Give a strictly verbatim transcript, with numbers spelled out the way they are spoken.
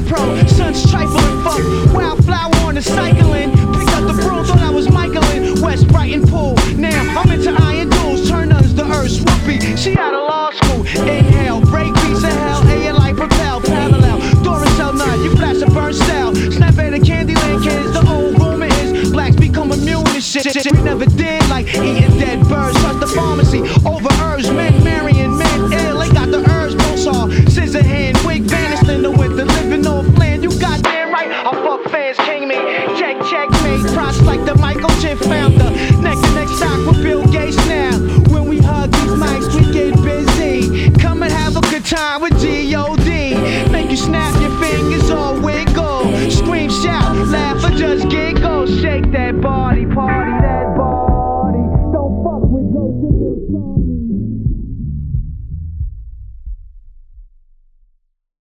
pro, sun's trifling, fuck. Wildflower on the cycling. Picked up the broom, thought I was Michaelin. West Brighton Pool. Now I'm into iron duels. Turn uns the earth's whoopee. She out of law school. Inhale, break piece of hell. A like propel, parallel. Duracell nut, you flash a burn cell. Snap at the Candyland kids. The old rumor is blacks become immune to shit. shit we never did, like eating dead birds. Trust the pharmacy over herbs. Men marrying men ill. They got the herbs, Mozart. Scissor hand, wig vanished in the winter. Living off land. You goddamn right. I fuck fans, king me. Check, checkmate. Props like the Michael J founder. Neck to neck stock with Bill Gates now. When we hug these mics, we get busy. Come and have a good time with G O D. Make you snap your fingers or wiggle. Scream, shout, laugh, or just giggle. Shake that body, party that body. Don't fuck with ghosts and